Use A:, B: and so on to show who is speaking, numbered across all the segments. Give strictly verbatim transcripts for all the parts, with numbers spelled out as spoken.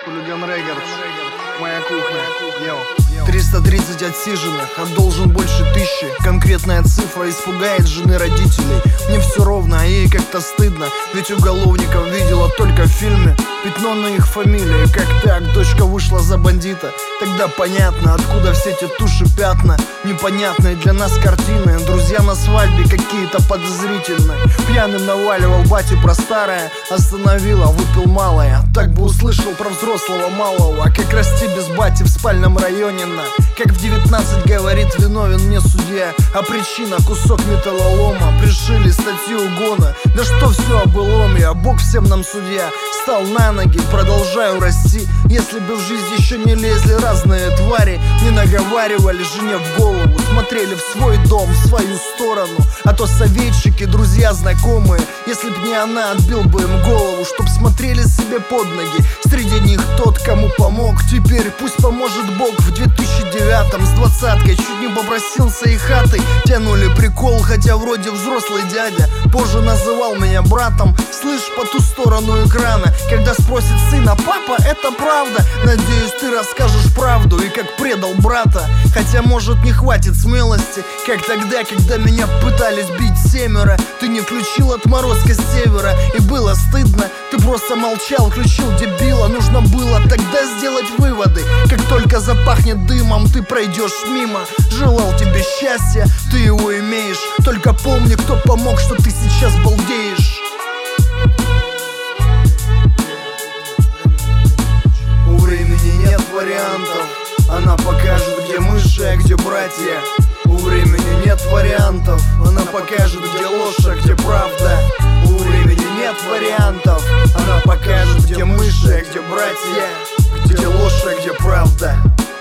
A: Хулиган Рекордс, моя кухня, йоу. Триста тридцать отсиженных, а должен больше тысячи. Конкретная цифра испугает жены родителей. Мне все ровно, а ей как-то стыдно. Ведь уголовников видела только в фильме. Пятно на их фамилии, как так, дочка вышла за бандита. Тогда понятно, откуда все эти туши пятна. Непонятные для нас картины. Друзья на свадьбе какие-то подозрительные. Пьяным наваливал бати про старое. Остановила, выпил малое. Так бы услышал про взрослого малого. Как расти без бати в спальном районе. Как в девятнадцать говорит виновен мне судья, а причина кусок металлолома. Пришили статью угона. Да что все о былом я, Бог всем нам судья. Стал на ноги, продолжаю расти. Если бы в жизнь еще не лезли разные твари, не наговаривали жене в голову, смотрели в свой дом, в свою сторону. А то советчики, друзья, знакомые, если б не она, отбил бы им голову, чтоб смотрели себе под ноги. Среди них тот, кому помог. Теперь пусть поможет Бог. В две тысячи девятом с двадцаткой чуть не попросился и хаты. Тянули прикол, хотя вроде взрослый дядя. Позже называл меня братом. Слышь, по ту сторону экрана, когда спросит сына: папа, это правда? Надеюсь, ты расскажешь правду и как предал брата. Хотя может не хватит смелости, как тогда, когда меня пытались бить семеро. Ты не включил отморозка с севера, и было стыдно. Ты просто молчал, включил дебила. Нужно было тогда сделать выводы. Как только запахнет дымом, ты пройдешь мимо. Желал тебе счастья, ты его имеешь. Только помни, кто помог, что ты сейчас балдеешь. У времени нет вариантов. Она покажет, где мыши, а где братья. У времени нет вариантов. Она покажет, где ложь, а где правда. У времени нет вариантов. Она покажет, где мыши, а где братья. Где ложь, а где правда.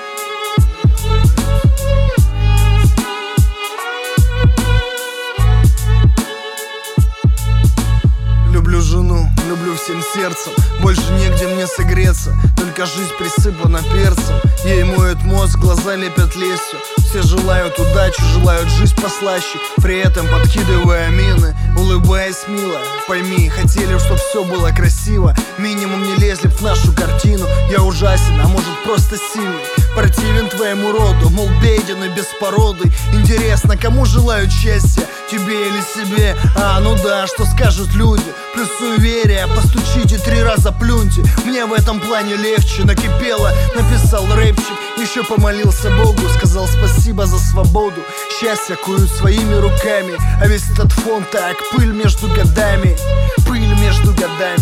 A: Люблю жену, люблю всем сердцем. Больше негде мне согреться. Только жизнь присыпана перцем. Ей моет мозг, глаза лепят лестью. Все желают удачи, желают жизнь послаще. При этом подкидывая мины, улыбаясь мило. Пойми, хотели, чтоб все было красиво. Минимум не лезли в нашу картину. Я ужасен, а может просто сильный. Противен твоему роду, мол, беден и беспородый. Интересно, кому желают счастья, тебе или себе? А, ну да, что скажут люди? Плюс суеверие, постучите три раза, плюньте. Мне в этом плане легче, накипело. Написал рэпчик, еще помолился Богу. Сказал спасибо за свободу. Счастье куют своими руками. А весь этот фон так, пыль между годами. Пыль между годами.